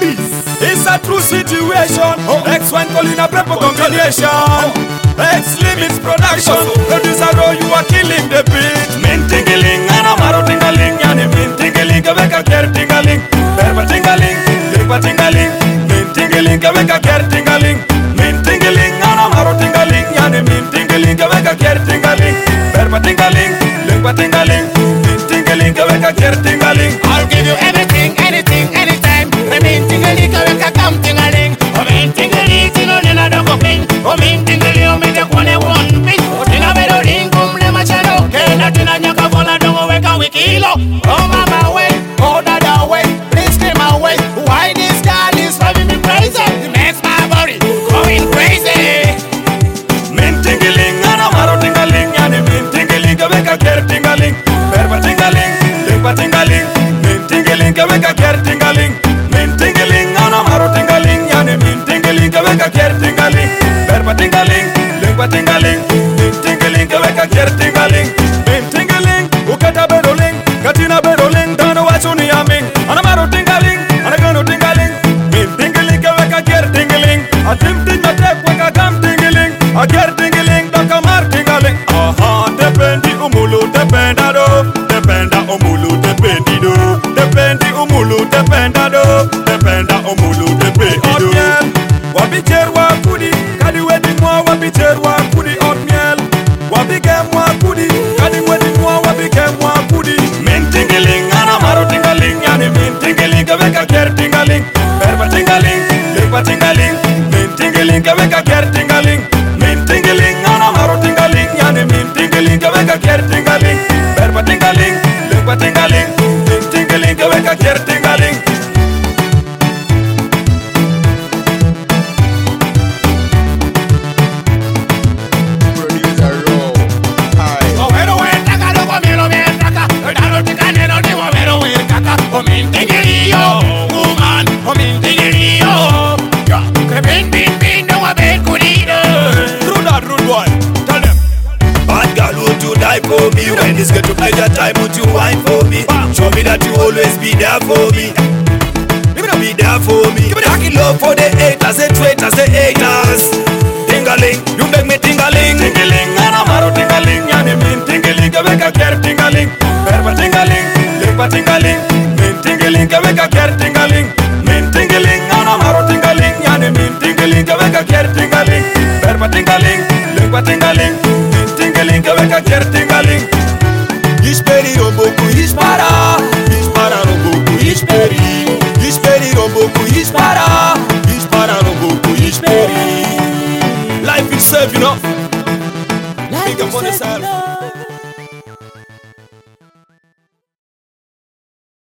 It's a true situation. X1 calling a proper combination. X Limits production. Producer Roy, you are killing the beat. Min tingling and a maro tingling. Yani min tingling ka veka ker tingling. Berba tingling, dirba tingling. Min tingling ka veka ker tingling. Min tingling and a maro tingling. Yani min tingling ka veka ker tingling. Berba tingling, dirba tingling. Min tingling ka veka ker tingling. I'll give you everything, anything, anytime. I mean tingling ka veka kam tingling. I mean tingling tingling na doko ping. I mean tingling o me te kone one ping. Tinga bedo ringum le machado. Kena tina nyaka vola dongo weka wikilo. Oh mama way, oh dada way. Please clear my way. Why this girl is driving me crazy? It makes my body going crazy. Min tingling and a maro tingling. Yani min tingling ka veka ker tingling. Berba tingling, dirba tingling. Min tingling ka veka ker tingling. Min tingling and a maro tingling. Yani min tingling ka veka ker tingling. Berba tingling, dirba tingling. Min tingling ka veka ker tingling. Min tingling, ukata bedoling, katina bedoling. Dano wachuni aming, ana maro tingling, ana gano tingling. Min tingling ka veka ker tingling. Atim ting matek weka gam tingling. A ker tingling, daka mar tingling. Aha, dependi umulu dependa do. Dependa umulu dependi do. Dependi umulu dependa do. Dependa umulu dependi do. Wabicher wa kudi, kadi wedding mwa wabicher wa kudi otmiel. Wabigem wa kudi, kadi wedding mwa wabigem wa kudi. Min tingling, ana maro tingling, yani min tingling ka veka ker tingling. Berba tingling, dirba tingling. Min tingling ka veka ker tingling. Min tingling, ana maro tingling, yani min tingling ka veka ker tingling. Berba tingling, dirba tingling. Min tingling ka veka ker tingling. Producer Raw. Aye. Movero en taka do comelo bien taka. Dalo tika neno ni movero en taka. O min tingilio, woman. O min tingilio. Ya, que bin no a ben cudido. Through that rude boy, tell them. Bad girl, would you die for me? When it's get to pleasure time, would you wine for me? Show me that you always be there for me. You gonna be there for me. Give me that love for the haters, the traitors, the haters. Tingling, you make me tingling. Tingling, and I'm out tingling. Yani min tingling, ka veka ker tingling. Berba tingling, dirba tingling. Min tingling, ka veka ker tingling. Min tingling, and I'm out tingling. Yani min tingling, ka veka ker tingling. Berba tingling, dirba tingling. Min tingling, ka veka ker tingling. Isperi romboku ispara, ispara romboku isperi. Isperi romboku ispara, ispara romboku isperi. Life itself, you know. Big up on yourself.